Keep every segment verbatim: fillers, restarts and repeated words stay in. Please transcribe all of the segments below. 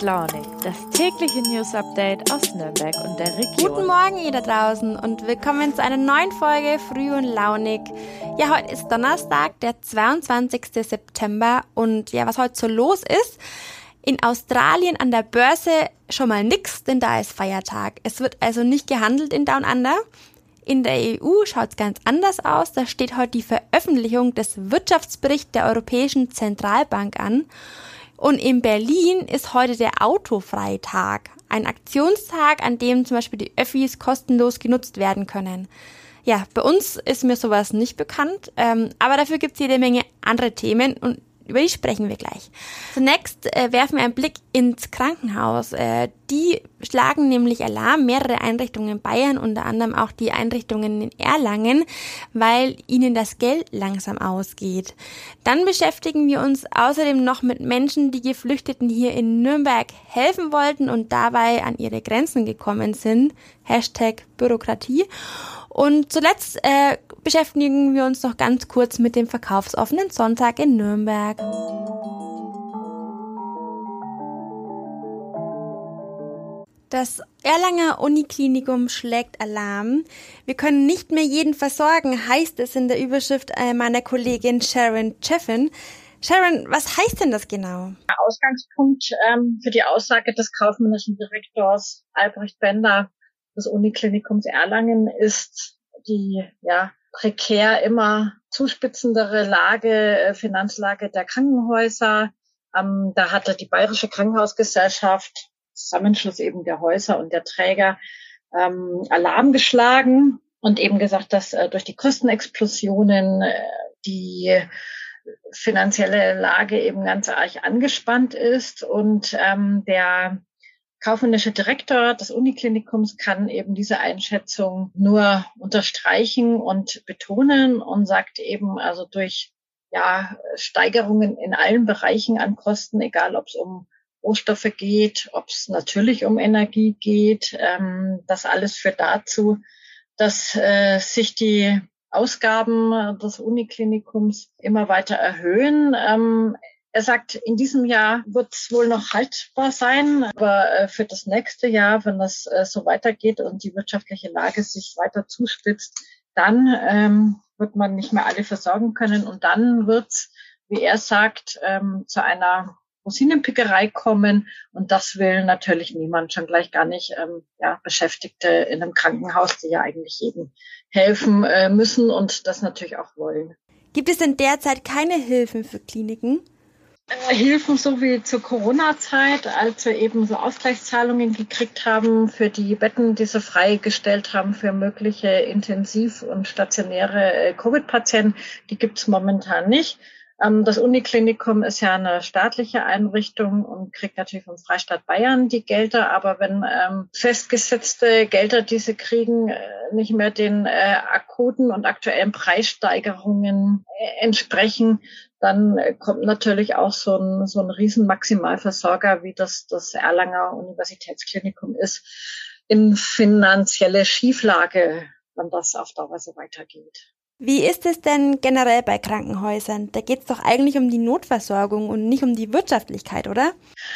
launig, das tägliche News-Update aus Nürnberg und der Region. Guten Morgen ihr da draußen und willkommen zu einer neuen Folge Früh und Launig. Ja, heute ist Donnerstag, der zweiundzwanzigster September und ja, was heute so los ist, in Australien an der Börse schon mal nix, denn da ist Feiertag. Es wird also nicht gehandelt in Down Under. In der E U schaut es ganz anders aus. Da steht heute die Veröffentlichung des Wirtschaftsberichts der Europäischen Zentralbank an. Und in Berlin ist heute der Autofreitag, ein Aktionstag, an dem zum Beispiel die Öffis kostenlos genutzt werden können. Ja, bei uns ist mir sowas nicht bekannt, ähm, aber dafür gibt es jede Menge andere Themen und über die sprechen wir gleich. Zunächst äh, werfen wir einen Blick ins Krankenhaus. Äh, die schlagen nämlich Alarm, mehrere Einrichtungen in Bayern, unter anderem auch die Einrichtungen in Erlangen, weil ihnen das Geld langsam ausgeht. Dann beschäftigen wir uns außerdem noch mit Menschen, die Geflüchteten hier in Nürnberg helfen wollten und dabei an ihre Grenzen gekommen sind. Hashtag Bürokratie. Und zuletzt äh, beschäftigen wir uns noch ganz kurz mit dem verkaufsoffenen Sonntag in Nürnberg. Das Erlanger Uniklinikum schlägt Alarm. Wir können nicht mehr jeden versorgen, heißt es in der Überschrift meiner Kollegin Sharon Cheffin. Sharon, was heißt denn das genau? Ausgangspunkt ähm, für die Aussage des kaufmännischen Direktors Albrecht Bender des Uniklinikums Erlangen ist die ja prekär immer zuspitzendere Lage, äh, Finanzlage der Krankenhäuser. Ähm, da hatte die Bayerische Krankenhausgesellschaft, Zusammenschluss eben der Häuser und der Träger, ähm, Alarm geschlagen und eben gesagt, dass äh, durch die Kostenexplosionen äh, die finanzielle Lage eben ganz arg angespannt ist und ähm, der kaufmännische Direktor des Uniklinikums kann eben diese Einschätzung nur unterstreichen und betonen und sagt eben, also durch ja Steigerungen in allen Bereichen an Kosten, egal ob es um Rohstoffe geht, ob es natürlich um Energie geht, ähm, das alles führt dazu, dass äh, sich die Ausgaben des Uniklinikums immer weiter erhöhen. Ähm, Er sagt, in diesem Jahr wird es wohl noch haltbar sein, aber für das nächste Jahr, wenn das so weitergeht und die wirtschaftliche Lage sich weiter zuspitzt, dann ähm, wird man nicht mehr alle versorgen können und dann wird es, wie er sagt, ähm, zu einer Rosinenpickerei kommen und das will natürlich niemand, schon gleich gar nicht ähm, ja, Beschäftigte in einem Krankenhaus, die ja eigentlich jedem helfen äh, müssen und das natürlich auch wollen. Gibt es denn derzeit keine Hilfen für Kliniken? Hilfen so wie zur Corona-Zeit, als wir eben so Ausgleichszahlungen gekriegt haben für die Betten, die sie freigestellt haben für mögliche intensiv- und stationäre Covid-Patienten, die gibt es momentan nicht. Das Uniklinikum ist ja eine staatliche Einrichtung und kriegt natürlich vom Freistaat Bayern die Gelder, aber wenn ähm, festgesetzte Gelder, die sie kriegen, äh, nicht mehr den äh, akuten und aktuellen Preissteigerungen äh, entsprechen, dann äh, kommt natürlich auch so ein, so ein riesen Maximalversorger, wie das das Erlanger Universitätsklinikum ist, in finanzielle Schieflage, wenn das auf Dauer so weitergeht. Wie ist es denn generell bei Krankenhäusern? Da geht es doch eigentlich um die Notversorgung und nicht um die Wirtschaftlichkeit, oder?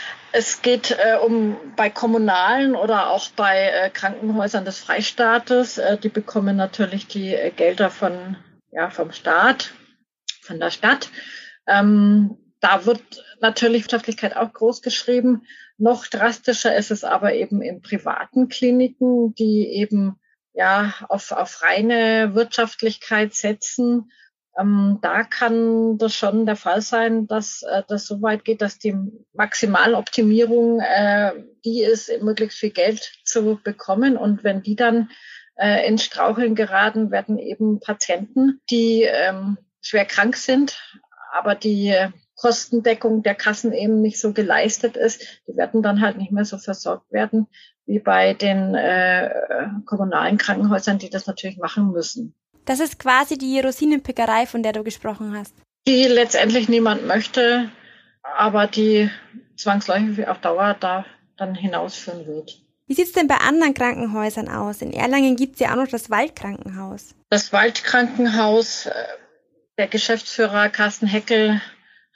Es geht äh, um bei kommunalen oder auch bei äh, Krankenhäusern des Freistaates. Äh, die bekommen natürlich die äh, Gelder von ja vom Staat, von der Stadt. Ähm, da wird natürlich Wirtschaftlichkeit auch groß geschrieben. Noch drastischer ist es aber eben in privaten Kliniken, die eben ja auf auf reine Wirtschaftlichkeit setzen. Ähm, da kann das schon der Fall sein, dass äh, das so weit geht, dass die Maximaloptimierung äh, die ist, möglichst viel Geld zu bekommen. Und wenn die dann äh, ins Straucheln geraten, werden eben Patienten, die ähm, schwer krank sind, aber die Kostendeckung der Kassen eben nicht so geleistet ist, die werden dann halt nicht mehr so versorgt werden wie bei den äh, kommunalen Krankenhäusern, die das natürlich machen müssen. Das ist quasi die Rosinenpickerei, von der du gesprochen hast. Die letztendlich niemand möchte, aber die zwangsläufig auf Dauer da dann hinausführen wird. Wie sieht's denn bei anderen Krankenhäusern aus? In Erlangen gibt's ja auch noch das Waldkrankenhaus. Das Waldkrankenhaus, der Geschäftsführer Carsten Heckel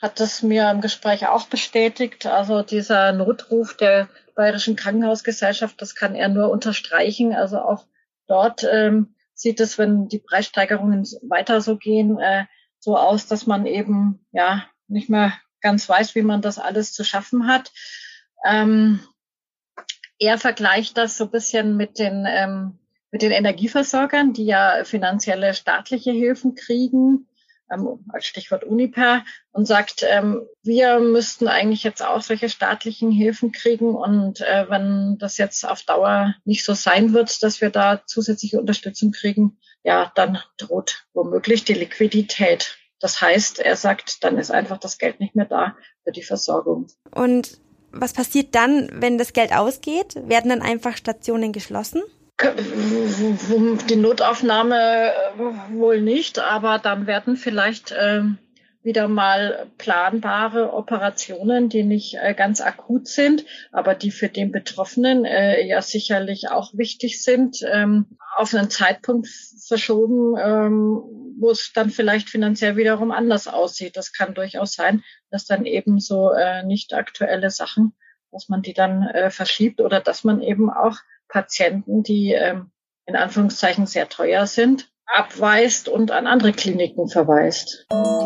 hat es mir im Gespräch auch bestätigt. Also dieser Notruf der Bayerischen Krankenhausgesellschaft, das kann er nur unterstreichen. Also auch dort ähm, sieht es, wenn die Preissteigerungen weiter so gehen, äh, so aus, dass man eben ja nicht mehr ganz weiß, wie man das alles zu schaffen hat. Ähm, er vergleicht das so ein bisschen mit den ähm, mit den Energieversorgern, die ja finanzielle staatliche Hilfen kriegen, ähm, als Stichwort Uniper, und sagt, ähm, wir müssten eigentlich jetzt auch solche staatlichen Hilfen kriegen. Und äh, wenn das jetzt auf Dauer nicht so sein wird, dass wir da zusätzliche Unterstützung kriegen, ja, dann droht womöglich die Liquidität. Das heißt, er sagt, dann ist einfach das Geld nicht mehr da für die Versorgung. Und was passiert dann, wenn das Geld ausgeht? Werden dann einfach Stationen geschlossen? Die Notaufnahme wohl nicht, aber dann werden vielleicht äh, wieder mal planbare Operationen, die nicht äh, ganz akut sind, aber die für den Betroffenen äh, ja sicherlich auch wichtig sind, ähm, auf einen Zeitpunkt verschoben, ähm, wo es dann vielleicht finanziell wiederum anders aussieht. Das kann durchaus sein, dass dann eben so äh, nicht aktuelle Sachen, dass man die dann äh, verschiebt oder dass man eben auch Patienten, die ähm, in Anführungszeichen sehr teuer sind, abweist und an andere Kliniken verweist.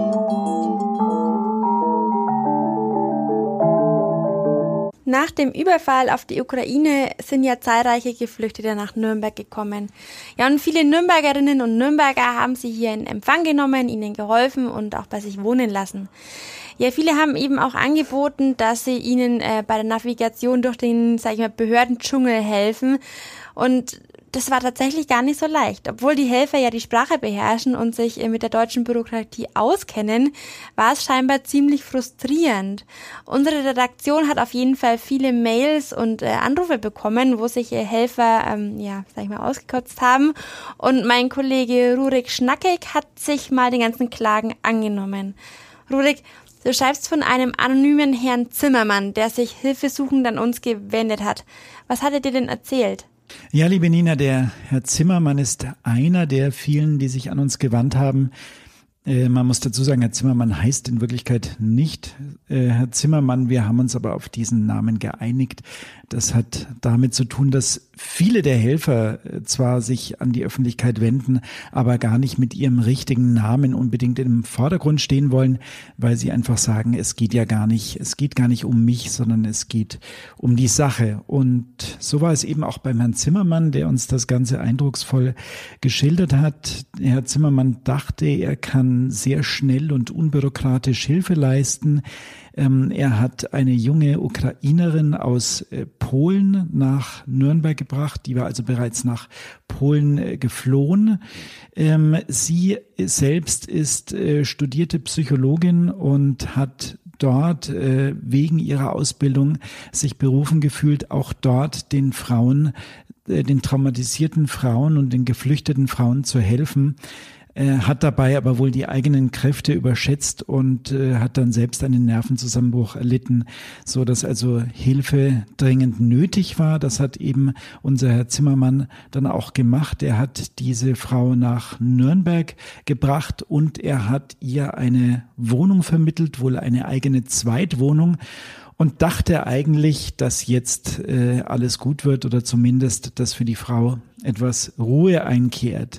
Nach dem Überfall auf die Ukraine sind ja zahlreiche Geflüchtete nach Nürnberg gekommen. Ja, und viele Nürnbergerinnen und Nürnberger haben sie hier in Empfang genommen, ihnen geholfen und auch bei sich wohnen lassen. Ja, viele haben eben auch angeboten, dass sie ihnen äh, bei der Navigation durch den, sag ich mal, Behördendschungel helfen. Und das war tatsächlich gar nicht so leicht. Obwohl die Helfer ja die Sprache beherrschen und sich äh, mit der deutschen Bürokratie auskennen, war es scheinbar ziemlich frustrierend. Unsere Redaktion hat auf jeden Fall viele Mails und äh, Anrufe bekommen, wo sich äh, Helfer, ähm, ja, sag ich mal, ausgekotzt haben. Und mein Kollege Rurik Schnackig hat sich mal den ganzen Klagen angenommen. Rurik, du schreibst von einem anonymen Herrn Zimmermann, der sich hilfesuchend an uns gewendet hat. Was hat er dir denn erzählt? Ja, liebe Nina, der Herr Zimmermann ist einer der vielen, die sich an uns gewandt haben. Äh, man muss dazu sagen, Herr Zimmermann heißt in Wirklichkeit nicht äh, Herr Zimmermann. Wir haben uns aber auf diesen Namen geeinigt. Das hat damit zu tun, dass viele der Helfer zwar sich an die Öffentlichkeit wenden, aber gar nicht mit ihrem richtigen Namen unbedingt im Vordergrund stehen wollen, weil sie einfach sagen, es geht ja gar nicht, es geht gar nicht um mich, sondern es geht um die Sache. Und so war es eben auch beim Herrn Zimmermann, der uns das Ganze eindrucksvoll geschildert hat. Herr Zimmermann dachte, er kann sehr schnell und unbürokratisch Hilfe leisten. Ähm, er hat eine junge Ukrainerin aus äh, Polen nach Nürnberg gebracht, die war also bereits nach Polen äh, geflohen. Ähm, sie selbst ist äh, studierte Psychologin und hat dort äh, wegen ihrer Ausbildung sich berufen gefühlt, auch dort den Frauen, äh, den traumatisierten Frauen und den geflüchteten Frauen zu helfen. Er hat dabei aber wohl die eigenen Kräfte überschätzt und äh, hat dann selbst einen Nervenzusammenbruch erlitten, so dass also Hilfe dringend nötig war. Das hat eben unser Herr Zimmermann dann auch gemacht. Er hat diese Frau nach Nürnberg gebracht und er hat ihr eine Wohnung vermittelt, wohl eine eigene Zweitwohnung. Und dachte eigentlich, dass jetzt äh, alles gut wird oder zumindest, dass für die Frau etwas Ruhe einkehrt.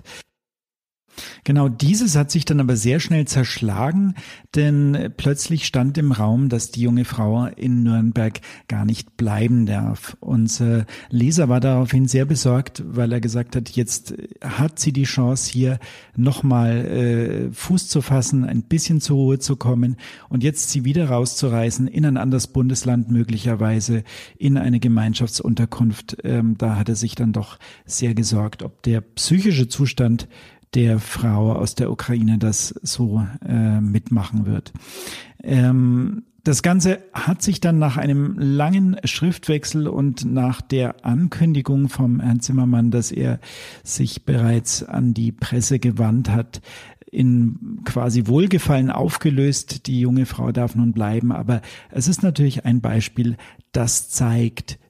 Genau dieses hat sich dann aber sehr schnell zerschlagen, denn plötzlich stand im Raum, dass die junge Frau in Nürnberg gar nicht bleiben darf. Unser Leser war daraufhin sehr besorgt, weil er gesagt hat, jetzt hat sie die Chance, hier nochmal äh, Fuß zu fassen, ein bisschen zur Ruhe zu kommen und jetzt sie wieder rauszureißen in ein anderes Bundesland, möglicherweise in eine Gemeinschaftsunterkunft. Ähm, da hat er sich dann doch sehr gesorgt, ob der psychische Zustand der Frau aus der Ukraine das so äh, mitmachen wird. Ähm, das Ganze hat sich dann nach einem langen Schriftwechsel und nach der Ankündigung vom Herrn Zimmermann, dass er sich bereits an die Presse gewandt hat, in quasi Wohlgefallen aufgelöst. Die junge Frau darf nun bleiben, aber es ist natürlich ein Beispiel, das zeigt,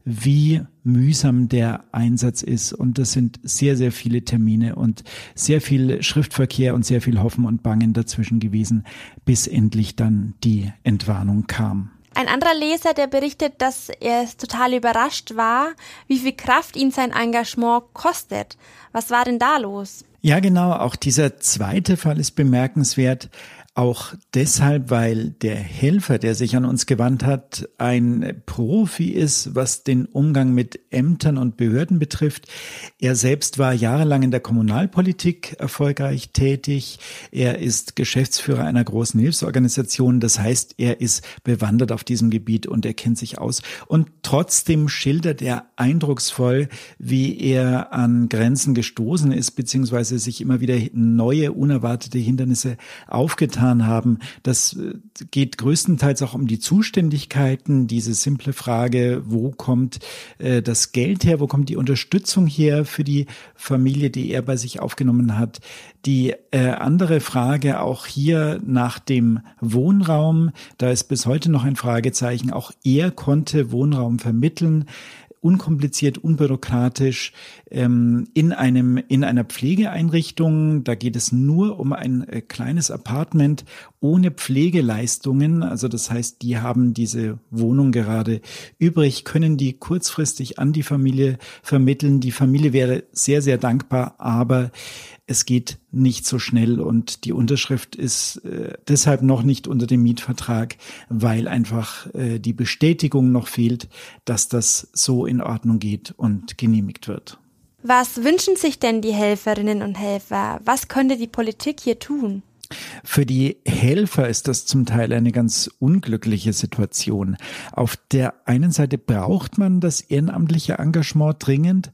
wie mühsam der Einsatz ist. Und das sind sehr, sehr viele Termine und sehr viel Schriftverkehr und sehr viel Hoffen und Bangen dazwischen gewesen, bis endlich dann die Entwarnung kam. Ein anderer Leser, der berichtet, dass er total überrascht war, wie viel Kraft ihn sein Engagement kostet. Was war denn da los? Ja, genau. Auch dieser zweite Fall ist bemerkenswert. Auch deshalb, weil der Helfer, der sich an uns gewandt hat, ein Profi ist, was den Umgang mit Ämtern und Behörden betrifft. Er selbst war jahrelang in der Kommunalpolitik erfolgreich tätig. Er ist Geschäftsführer einer großen Hilfsorganisation. Das heißt, er ist bewandert auf diesem Gebiet und er kennt sich aus. Und trotzdem schildert er eindrucksvoll, wie er an Grenzen gestoßen ist, beziehungsweise sich immer wieder neue, unerwartete Hindernisse aufgetan haben. Das geht größtenteils auch um die Zuständigkeiten, diese simple Frage, wo kommt äh, das Geld her, wo kommt die Unterstützung her für die Familie, die er bei sich aufgenommen hat. Die äh, andere Frage auch hier nach dem Wohnraum, da ist bis heute noch ein Fragezeichen. Auch er konnte Wohnraum vermitteln, unkompliziert, unbürokratisch, ähm, in einem in einer Pflegeeinrichtung. Da geht es nur um ein äh, kleines Apartment ohne Pflegeleistungen. Also das heißt, die haben diese Wohnung gerade übrig, können die kurzfristig an die Familie vermitteln. Die Familie wäre sehr, sehr dankbar, aber es geht nicht so schnell und die Unterschrift ist äh, deshalb noch nicht unter dem Mietvertrag, weil einfach äh, die Bestätigung noch fehlt, dass das so in Ordnung geht und genehmigt wird. Was wünschen sich denn die Helferinnen und Helfer? Was könnte die Politik hier tun? Für die Helfer ist das zum Teil eine ganz unglückliche Situation. Auf der einen Seite braucht man das ehrenamtliche Engagement dringend.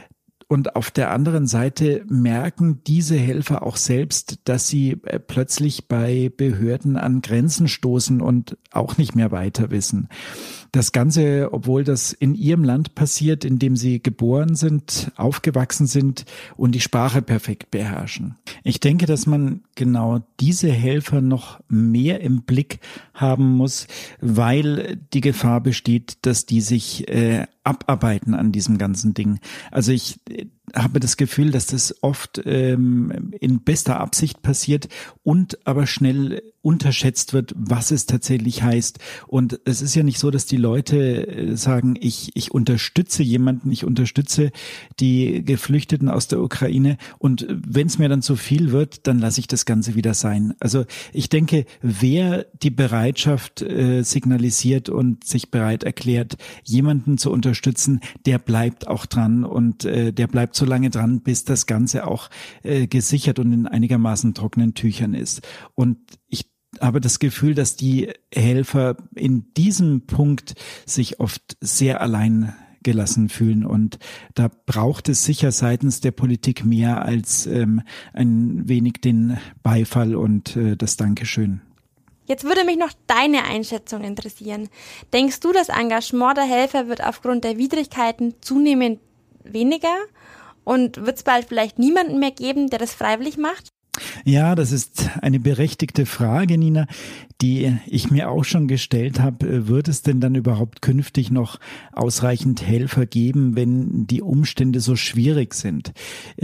Und auf der anderen Seite merken diese Helfer auch selbst, dass sie plötzlich bei Behörden an Grenzen stoßen und auch nicht mehr weiter wissen. Das Ganze, obwohl das in ihrem Land passiert, in dem sie geboren sind, aufgewachsen sind und die Sprache perfekt beherrschen. Ich denke, dass man genau diese Helfer noch mehr im Blick haben muss, weil die Gefahr besteht, dass die sich äh, abarbeiten an diesem ganzen Ding. Also ich habe das Gefühl, dass das oft ähm, in bester Absicht passiert und aber schnell unterschätzt wird, was es tatsächlich heißt. Und es ist ja nicht so, dass die Leute sagen, ich ich unterstütze jemanden, ich unterstütze die Geflüchteten aus der Ukraine und wenn es mir dann zu viel wird, dann lasse ich das Ganze wieder sein. Also ich denke, wer die Bereitschaft äh, signalisiert und sich bereit erklärt, jemanden zu unterstützen, der bleibt auch dran und äh, der bleibt so lange dran, bis das Ganze auch äh, gesichert und in einigermaßen trockenen Tüchern ist. Und ich habe das Gefühl, dass die Helfer in diesem Punkt sich oft sehr allein gelassen fühlen und da braucht es sicher seitens der Politik mehr als ähm, ein wenig den Beifall und äh, das Dankeschön. Jetzt würde mich noch deine Einschätzung interessieren. Denkst du, das Engagement der Helfer wird aufgrund der Widrigkeiten zunehmend weniger und wird es bald vielleicht niemanden mehr geben, der das freiwillig macht? Ja, das ist eine berechtigte Frage, Nina, die ich mir auch schon gestellt habe. Wird es denn dann überhaupt künftig noch ausreichend Helfer geben, wenn die Umstände so schwierig sind?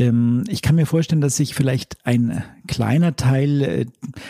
Ich kann mir vorstellen, dass sich vielleicht ein kleiner Teil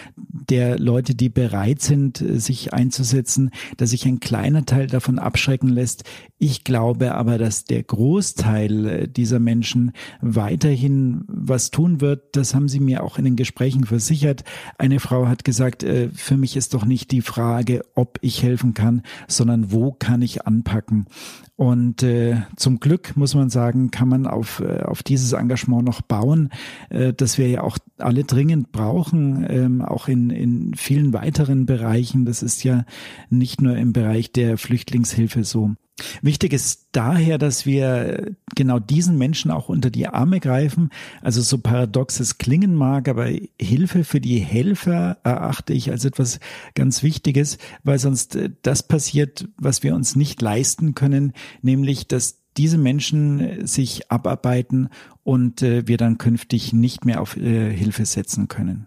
der Leute, die bereit sind, sich einzusetzen, dass sich ein kleiner Teil davon abschrecken lässt. Ich glaube aber, dass der Großteil dieser Menschen weiterhin was tun wird. Das haben sie mir auch in den Gesprächen versichert. Eine Frau hat gesagt, für mich ist doch nicht die Frage, ob ich helfen kann, sondern wo kann ich anpacken. Und äh, zum Glück, muss man sagen, kann man auf, äh, auf dieses Engagement noch bauen, äh, das wir ja auch alle dringend brauchen, ähm, auch in, in vielen weiteren Bereichen. Das ist ja nicht nur im Bereich der Flüchtlingshilfe so. Wichtig ist daher, dass wir genau diesen Menschen auch unter die Arme greifen. Also so paradox es klingen mag, aber Hilfe für die Helfer erachte ich als etwas ganz Wichtiges, weil sonst das passiert, was wir uns nicht leisten können, nämlich dass diese Menschen sich abarbeiten und wir dann künftig nicht mehr auf Hilfe setzen können.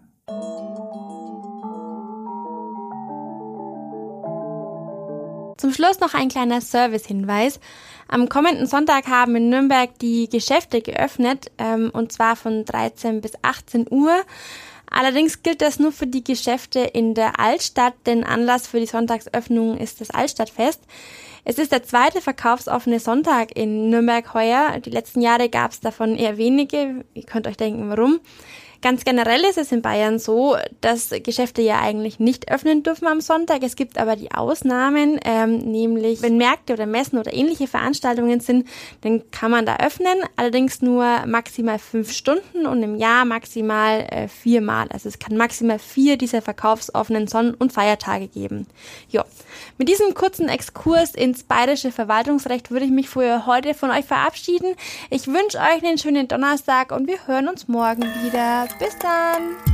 Zum Schluss noch ein kleiner Servicehinweis. Am kommenden Sonntag haben in Nürnberg die Geschäfte geöffnet, ähm, und zwar von dreizehn bis achtzehn Uhr. Allerdings gilt das nur für die Geschäfte in der Altstadt, denn Anlass für die Sonntagsöffnung ist das Altstadtfest. Es ist der zweite verkaufsoffene Sonntag in Nürnberg heuer. Die letzten Jahre gab es davon eher wenige. Ihr könnt euch denken, warum. Ganz generell ist es in Bayern so, dass Geschäfte ja eigentlich nicht öffnen dürfen am Sonntag. Es gibt aber die Ausnahmen, ähm, nämlich wenn Märkte oder Messen oder ähnliche Veranstaltungen sind, dann kann man da öffnen, allerdings nur maximal fünf Stunden und im Jahr maximal äh, viermal. Also es kann maximal vier dieser verkaufsoffenen Sonn- und Feiertage geben. Ja, mit diesem kurzen Exkurs ins bayerische Verwaltungsrecht würde ich mich für heute von euch verabschieden. Ich wünsche euch einen schönen Donnerstag und wir hören uns morgen wieder. Bis dann!